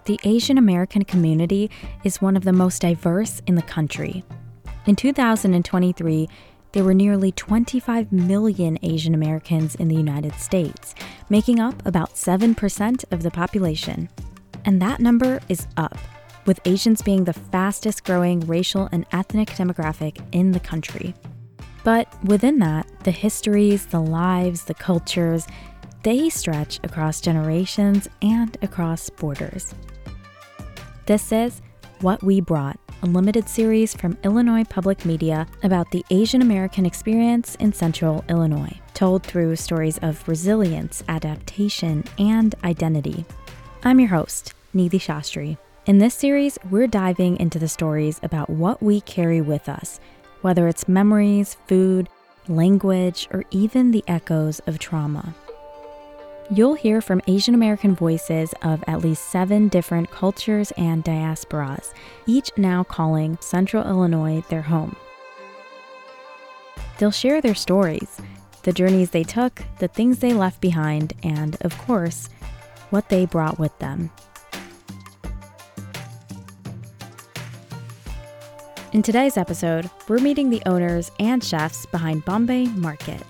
The Asian American community is one of the most diverse in the country. In 2023, there were nearly 25 million Asian Americans in the United States, making up about 7% of the population. And that number is up, with Asians being the fastest growing racial and ethnic demographic in the country. But within that, the histories, the lives, the cultures, they stretch across generations and across borders. This is What We Brought, a limited series from Illinois Public Media about the Asian American experience in Central Illinois, told through stories of resilience, adaptation, and identity. I'm your host, Nidhi Shastri. In this series, we're diving into the stories about what we carry with us, whether it's memories, food, language, or even the echoes of trauma. You'll hear from Asian American voices of at least 7 different cultures and diasporas, each now calling Central Illinois their home. They'll share their stories, the journeys they took, the things they left behind, and, of course, what they brought with them. In today's episode, we're meeting the owners and chefs behind Bombay Market.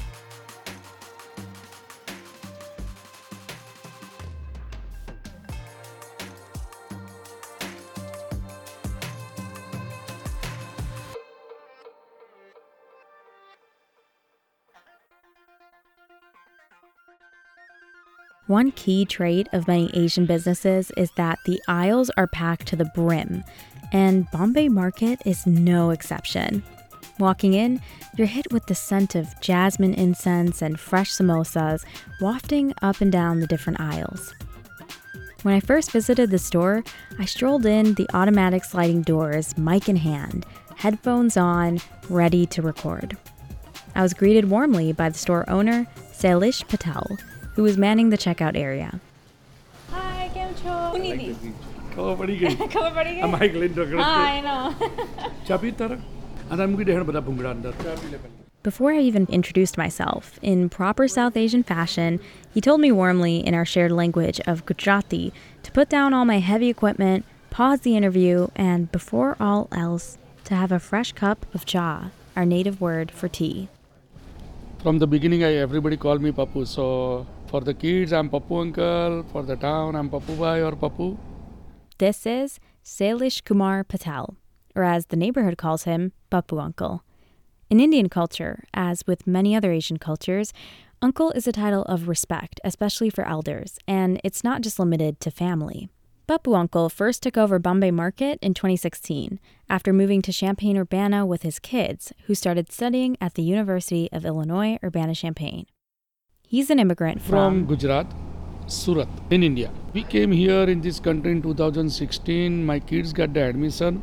One key trait of many Asian businesses is that the aisles are packed to the brim, and Bombay Market is no exception. Walking in, you're hit with the scent of jasmine incense and fresh samosas wafting up and down the different aisles. When I first visited the store, I strolled in the automatic sliding doors, mic in hand, headphones on, ready to record. I was greeted warmly by the store owner, Sailesh Patel, who was manning the checkout area. Hi, કેમ છો? Nidhi. ખબર પડી ગઈ. ખબર પડી ગઈ? આ Mike લઈને ઢોકળે. હા, I know. ચા પી તારા? અને મૂકી દે બધા ભૂંગળા અંદર. ચા પી લે પહેલા. Before I even introduced myself, in proper South Asian fashion, he told me warmly in our shared language of Gujarati to put down all my heavy equipment, pause the interview, and before all else, to have a fresh cup of cha, our native word for tea. From the beginning, everybody called me Papu. So for the kids, I'm Papu uncle. For the town, I'm Papu bhai or Papu. This is Sailesh Kumar Patel, or as the neighborhood calls him, Papu uncle. In Indian culture, as with many other Asian cultures, uncle is a title of respect, especially for elders, and it's not just limited to family. Papu uncle first took over Bombay Market in 2016 after moving to Champaign-Urbana with his kids, who started studying at the University of Illinois Urbana-Champaign. He's an immigrant From Gujarat, Surat, in India. We came here in this country in 2016. My kids got the admission.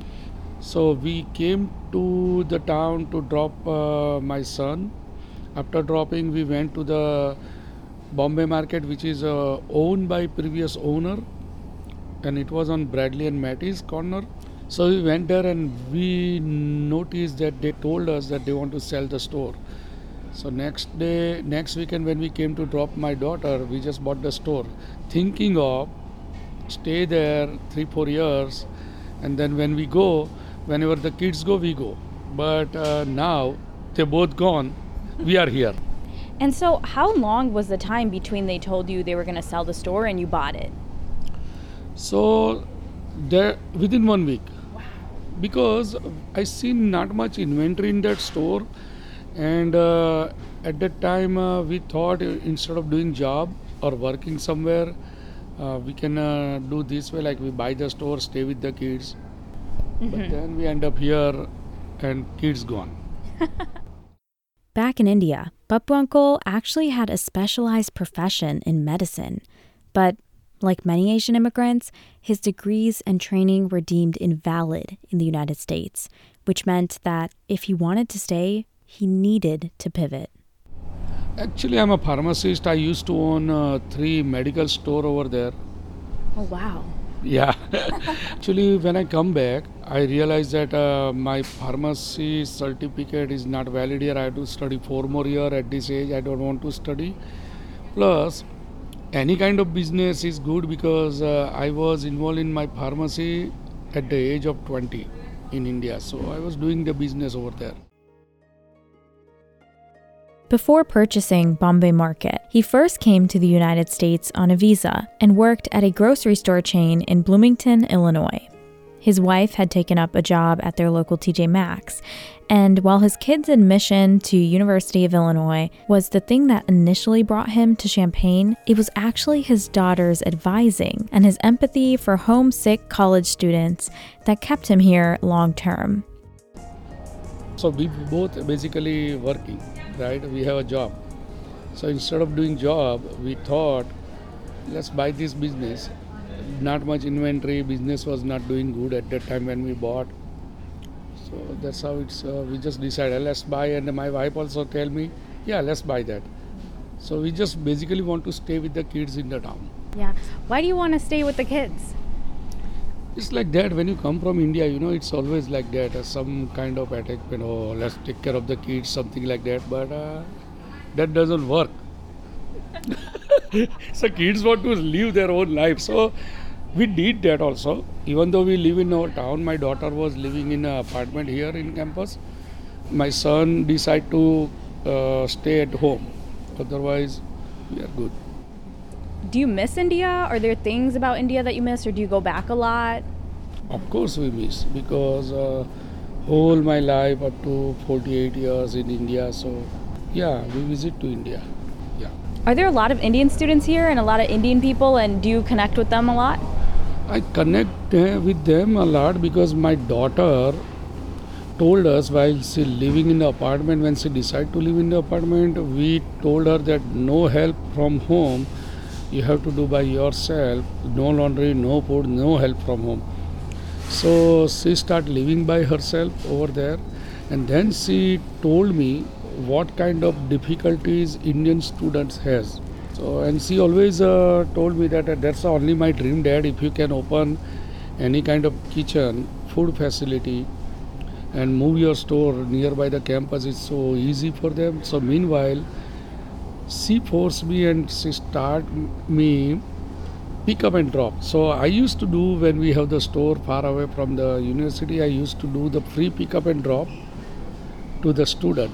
So we came to the town to drop my son. After dropping, we went to the Bombay Market, which is owned by previous owner. And it was on Bradley and Matty's corner. So we went there and we noticed that they told us that they want to sell the store. So next weekend when we came to drop my daughter, we just bought the store, thinking of stay there 3-4 years, and then when we go, whenever the kids go, we go. But now they're both gone, we are here. And so how long was the time between they told you they were going to sell the store and you bought it? So there within 1 week. Wow. Because I seen not much inventory in that store, and at that time we thought instead of doing job or working somewhere, we can do this way, like we buy the store, stay with the kids. But then we end up here and kids gone. Back in India, Papu uncle actually had a specialized profession in medicine, but like many Asian immigrants, his degrees and training were deemed invalid in the United States, which meant that if he wanted to stay, he needed to pivot. Actually, I'm a pharmacist. I used to own 3 medical stores over there. Oh, wow. Yeah. Actually, when I come back, I realized that my pharmacy certificate is not valid here. I have to study 4 more years at this age. I don't want to study. Plus, Any kind of business is good because I was involved in my pharmacy at the age of 20 in India. So I was doing the business over there. Before purchasing Bombay Market, he first came to the United States on a visa and worked at a grocery store chain in Bloomington, Illinois. His wife had taken up a job at their local TJ Maxx, and while his kid's admission to University of Illinois was the thing that initially brought him to Champaign, it was actually his daughter's advising and his empathy for homesick college students that kept him here long term. So we both basically working, right? We have a job. So instead of doing job, we thought, let's buy this business. Not much inventory, business was not doing good at that time when we bought. So that's how we just decided, let's buy. And my wife also tell me, yeah, let's buy that. So we just basically want to stay with the kids in the town. Yeah. Why do you want to stay with the kids? It's like that when you come from India, it's always like that. Some kind of attack, let's take care of the kids, something like that. But that doesn't work. So kids want to live their own life. So we did that also. Even though we live in our town, my daughter was living in an apartment here in campus. My son decided to stay at home. Otherwise, we are good. Do you miss India? Are there things about India that you miss, or do you go back a lot? Of course we miss, because whole my life up to 48 years in India. So yeah, we visit to India. Yeah. Are there a lot of Indian students here and a lot of Indian people, and do you connect with them a lot? I connect with them a lot because my daughter told us while she living in the apartment, when she decided to live in the apartment, we told her that no help from home, you have to do by yourself, no laundry, no food, no help from home. So she started living by herself over there, and then she told me what kind of difficulties Indian students has. So, and she always told me that that's only my dream, Dad, if you can open any kind of kitchen, food facility, and move your store nearby the campus, it's so easy for them. So meanwhile, she forced me and she started me pick up and drop. So I used to do, when we have the store far away from the university, I used to do the free pick up and drop to the student.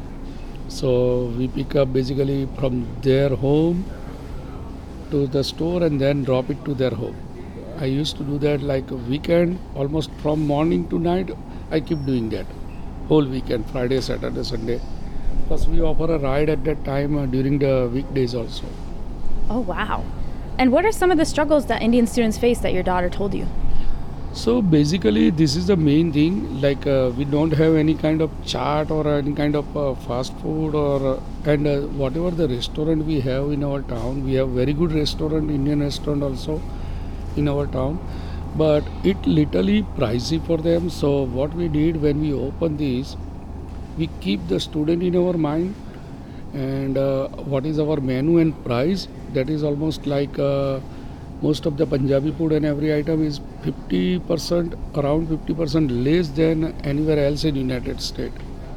So we pick up basically from their home to the store and then drop it to their home. I used to do that like a weekend, almost from morning to night. I keep doing that whole weekend, Friday, Saturday, Sunday. Plus we offer a ride at that time during the weekdays also. Oh, wow. And what are some of the struggles that Indian students face that your daughter told you? So basically this is the main thing, like we don't have any kind of chaat or any kind of fast food and whatever the restaurant we have in our town. We have very good restaurant, Indian restaurant also in our town, but it literally pricey for them. So what we did when we opened this, we keep the student in our mind, and what is our menu and price, that is almost like most of the Punjabi food and every item is 50%, around 50% less than anywhere else in United States.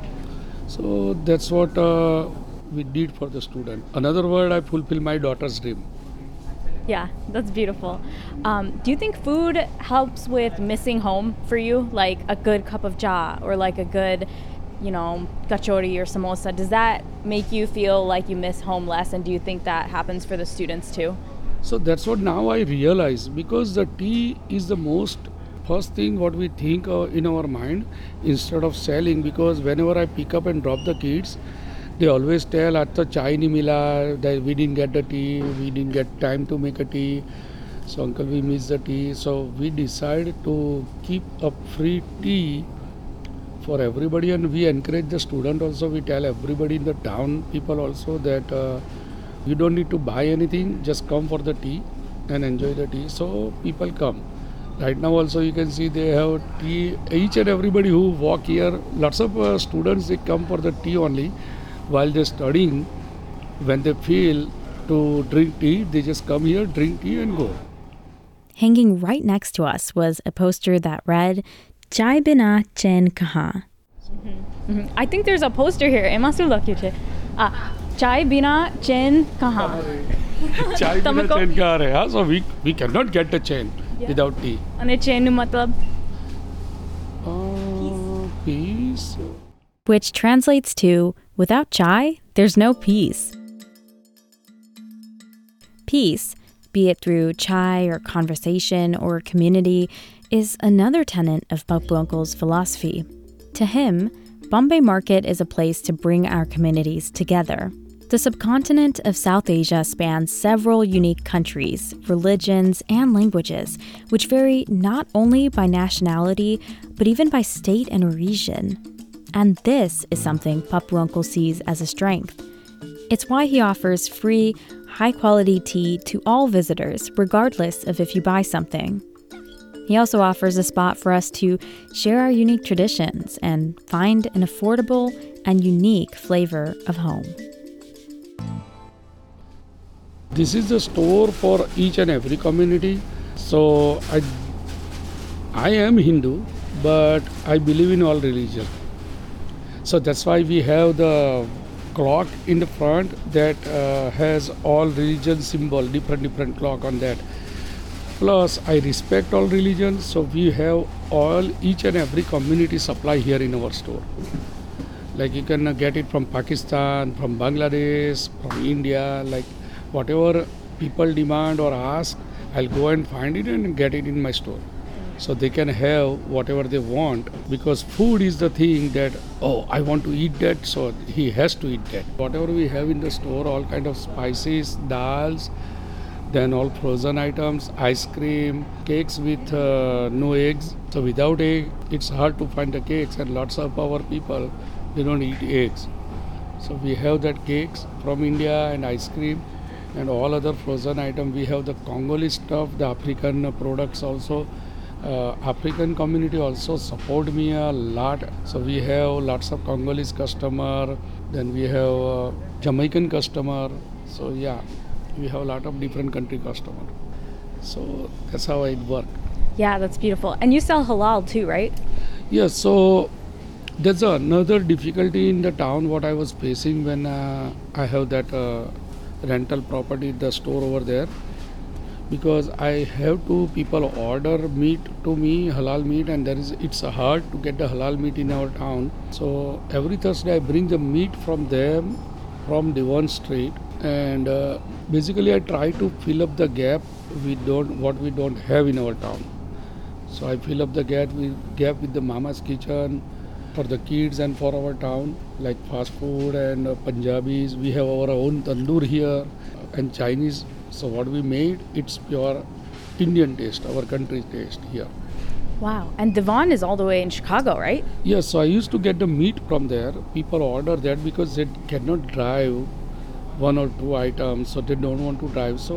So that's what we did for the student. Another word, I fulfill my daughter's dream. Yeah, that's beautiful. Do you think food helps with missing home for you? Like a good cup of cha or like a good, kachori or samosa. Does that make you feel like you miss home less? And do you think that happens for the students too? So that's what now I realize, because the tea is the most first thing what we think in our mind instead of selling. Because whenever I pick up and drop the kids, they always tell, "Acha chai nahi mila, that we didn't get the tea, we didn't get time to make a tea. So uncle, we miss the tea." So we decided to keep a free tea for everybody, and we encourage the student also. We tell everybody in the town people also that you don't need to buy anything, just come for the tea and enjoy the tea. So people come. Right now also you can see they have tea. Each and everybody who walk here, lots of students, they come for the tea only. While they're studying, when they feel to drink tea, they just come here, drink tea and go. Hanging right next to us was a poster that read, "Chai bina chen kahan." I think there's a poster here. Chai bina chen kahan. Chai bina Tamako? chain kya rahe, हाँ? So we cannot get the chain without tea. અને ચેનનું મતલબ Peace. which translates to, without chai, there's no peace. Peace, be it through chai or conversation or community, is another tenet of Papu Uncle's philosophy. To him, Bombay Market is a place to bring our communities together. The subcontinent of South Asia spans several unique countries, religions, and languages, which vary not only by nationality, but even by state and region. And this is something Papu Uncle sees as a strength. It's why he offers free, high-quality tea to all visitors, regardless of if you buy something. He also offers a spot for us to share our unique traditions and find an affordable and unique flavor of home. This is the store for each and every community. So I am Hindu, but I believe in all religion. So that's why we have the clock in the front that has all religion symbol, different clock on that. Plus, I respect all religions, so we have each and every community supply here in our store. Like you can get it from Pakistan, from Bangladesh, from India, like whatever people demand or ask, I'll go and find it and get it in my store. So they can have whatever they want, because food is the thing that, oh, I want to eat that, so he has to eat that. Whatever we have in the store, all kind of spices, dals, then all frozen items, ice cream, cakes with no eggs. So without egg, it's hard to find the cakes, and lots of our people, they don't eat eggs. So we have that cakes from India and ice cream and all other frozen items. We have the Congolese stuff, the African products also. African community also support me a lot. So we have lots of Congolese customer, then we have Jamaican customer. So yeah, we have a lot of different country customer. So that's how it work. Yeah, that's beautiful. And you sell halal too, right? Yes, so that's another difficulty in the town what I was facing when I have that rental property, the store over there, because I have to people order meat to me, halal meat, and it's hard to get the halal meat in our town. So every Thursday I bring the meat from them, from Devon Street, and basically I try to fill up the gap what we don't have in our town. So I fill up the gap with the Mama's Kitchen for the kids and for our town, like fast food and Punjabis. We have our own tandoor here and Chinese. So what we made, it's pure Indian taste, our country taste here. Wow. And Devon is all the way in Chicago, right? Yes, so I used to get the meat from there. People order that because they cannot drive one or two items, so they don't want to drive. So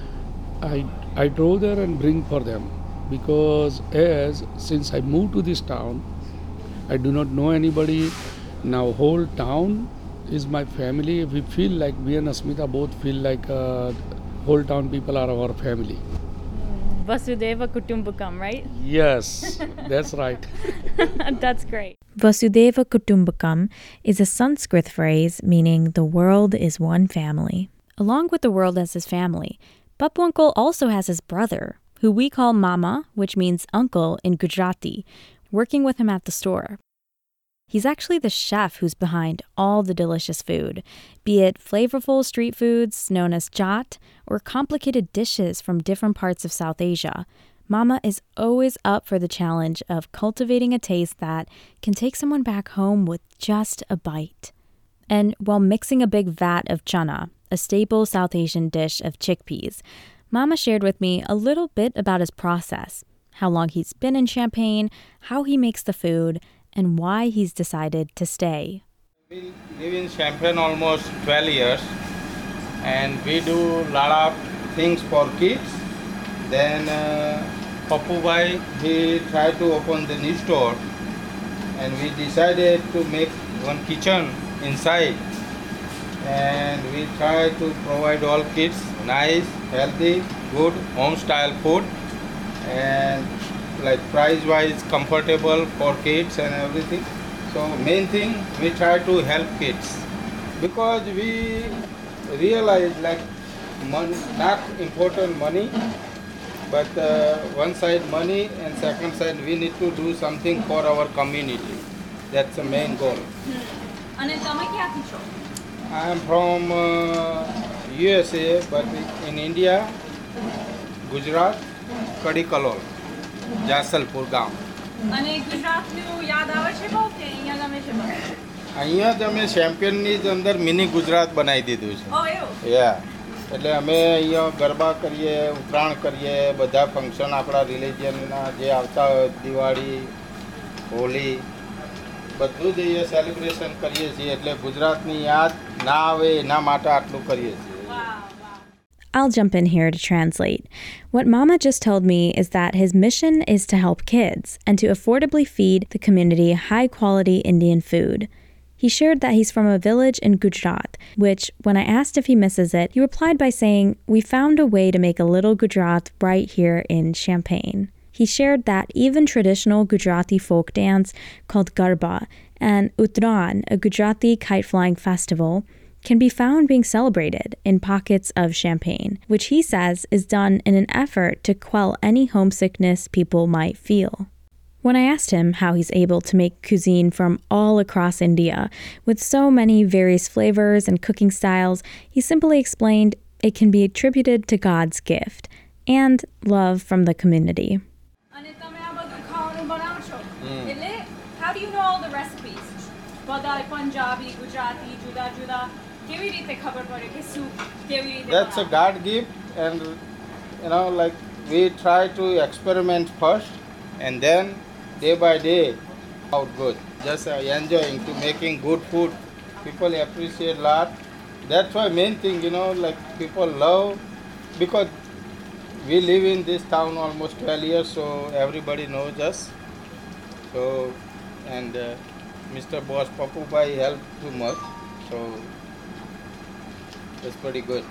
I drove there and bring for them, because since I moved to this town, I do not know anybody. Now whole town is my family. We feel like, me and Asmita both feel like whole town people are our family. Vasudeva Kutumbakam, right? Yes, that's right. That's great. Vasudeva Kutumbakam is a Sanskrit phrase meaning the world is one family. Along with the world as his family, Papu Uncle also has his brother, who we call Mama, which means uncle in Gujarati, working with him at the store. He's actually the chef who's behind all the delicious food, be it flavorful street foods known as chaat or complicated dishes from different parts of South Asia. Mama is always up for the challenge of cultivating a taste that can take someone back home with just a bite. And while mixing a big vat of chana, a staple South Asian dish of chickpeas, Mama shared with me a little bit about his process, how long he's been in Champaign, how he makes the food, and why he's decided to stay. We live in Champaign almost 12 years, and we do a lot of things for kids. Then Papu Bhai, he tried to open the new store, and we decided to make one kitchen inside. And we try to provide all kids nice, healthy, good home style food, and like price wise comfortable for kids and everything. So main thing, we try to help kids, because we realize like money, not important money, but one side money and second side we need to do something for our community. That's the main goal. અને તમે ક્યાંથી છો? I am from USA, but in India, Gujarat, Kadikalol, Jasalpur ગામ. અને ગુજરાતનું યાદ આવે છે બહુ કે અહીંયા ગમે છે બહુ? અહીંયા જ અમે ચેમ્પિયનની જ અંદર મિની ગુજરાત બનાવી દીધું છે. ઓ એવું? યા એટલે અમે અહીંયા ગરબા કરીએ, ઉત્તરાયણ કરીએ, બધા ફંક્શન આપણા રિલિજિયનના જે આવતા હોય, દિવાળી, હોળી, બધું જ અહીંયા સેલિબ્રેશન કરીએ છીએ. એટલે ગુજરાતની યાદ ના આવે એના માટે આટલું કરીએ છીએ. I'll jump in here to translate. What Mama just told me is that his mission is to help kids and to affordably feed the community high-quality Indian food. He shared that he's from a village in Gujarat, which, when I asked if he misses it, he replied by saying, "We found a way to make a little Gujarat right here in Champaign." He shared that even traditional Gujarati folk dance called Garba and Uttarayan, a Gujarati kite-flying festival, can be found being celebrated in pockets of Champaign, which he says is done in an effort to quell any homesickness people might feel. When I asked him how he's able to make cuisine from all across India with so many various flavors and cooking styles, he simply explained it can be attributed to God's gift and love from the community. અને તમે આ બધું ખાવાનું બનાવો છો એટલે how do you know all the recipes? બધા પંજાબી, ગુજરાતી, જુદા જુદા કેવી રીતે ખબર પડે કે શું કેવી રીતે? That's a God gift, and like we try to experiment first, and then day by day, out good. Just enjoying to making good food. People appreciate a lot. That's why main thing, like people love, because we live in this town almost 12 years, so everybody knows us. So, and Mr. Boss Papu Bhai helped too much, so it's pretty good.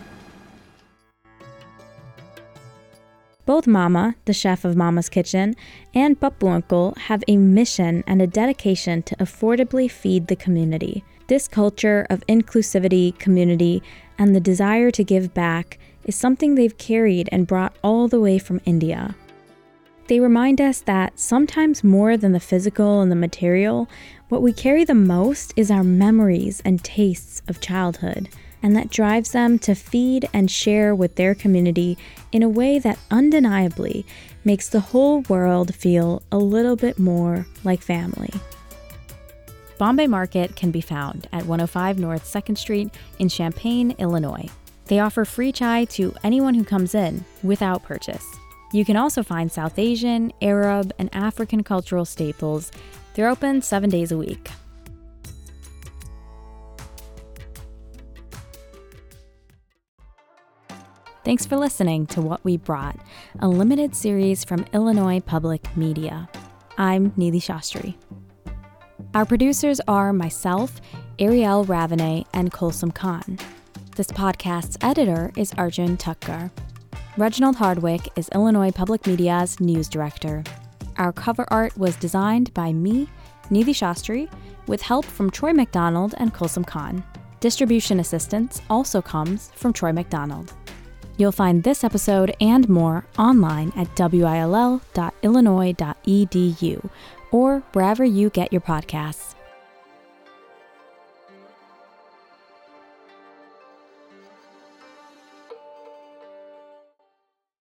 Both Mama, the chef of Mama's Kitchen, and Pappu Uncle have a mission and a dedication to affordably feed the community. This culture of inclusivity, community, and the desire to give back is something they've carried and brought all the way from India. They remind us that sometimes more than the physical and the material, what we carry the most is our memories and tastes of childhood, and that drives them to feed and share with their community in a way that undeniably makes the whole world feel a little bit more like family. Bombay Market can be found at 105 North 2nd Street in Champaign, Illinois. They offer free chai to anyone who comes in without purchase. You can also find South Asian, Arab, and African cultural staples. They're open 7 days a week. Thanks for listening to What We Brought, a limited series from Illinois Public Media. I'm Neeli Shastri. Our producers are myself, Ariel Ravanay, and Kulsum Khan. This podcast's editor is Arjun Tucker. Reginald Hardwick is Illinois Public Media's news director. Our cover art was designed by me, Neeli Shastri, with help from Troy McDonald and Kulsum Khan. Distribution assistance also comes from Troy McDonald. You'll find this episode and more online at will.illinois.edu or wherever you get your podcasts.